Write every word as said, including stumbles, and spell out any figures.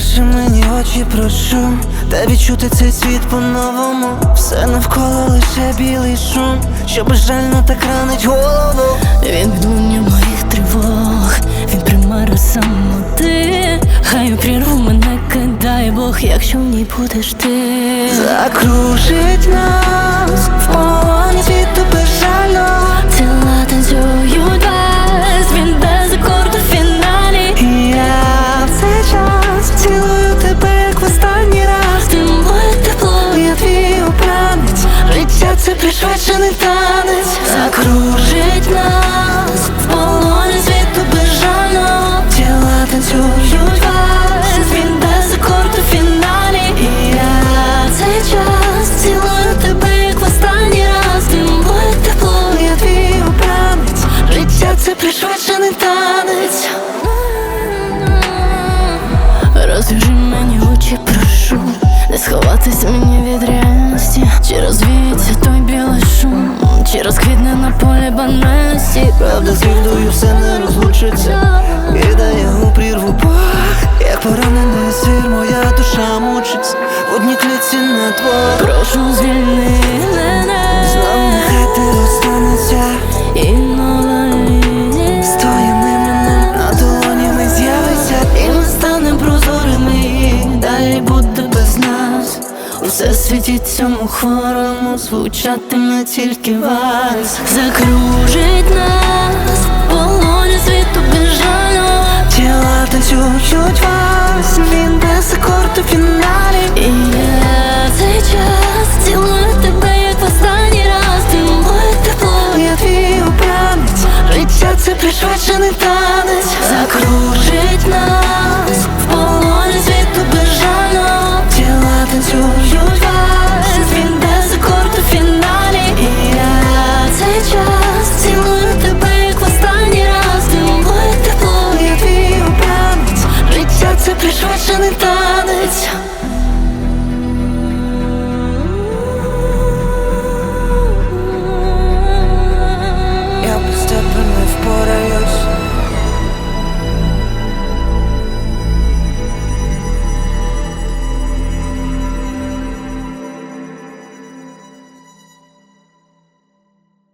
Закружи мені очі, прошу, та відчути цей світ по-новому. Все навколо лише білий шум, що безжально так ранить голову. Він відлуння моїх тривог, він примара самоти. Хай у прірву мене кидає Бог, якщо в ній будеш ти. Закружить нас в полоні світу безжально. Тіла танцюють без, він без акорду в фіналі. І я в цей час цілую тебе, як в останній раз. Ти моє тепло, я твій обранець. Життя це пришвидшений танець. Закружить нас в полоні світу безжально. Тіла танцюють вас, він без акорду в фіналі. І я цей час цілую тебе, як в останній раз. Ти моє тепло, я твій обранець. Життя це пришвидшений танець. Розв'яжи мені очі, прошу, не сховатись мені від реальності. Чи розвіється той білий шум, чи розквітне на полі банальності. Правда з вільдою все не розлучиться, і дає у прірву Бог. Як поранений звір, моя душа мучиться в одній клітці на двох. Прошу, звільни мене, знов нехай ти розстанеться, і нова лінія з твоїм іменем на долоні ми з'явиться. І ми станем прозорими, і далі буде без нас. У всесвіті цьому хворому звучатиме тільки вальс. закружить нас в полоні світу безжально. Тіла танцюють вас, він без акорду фінал.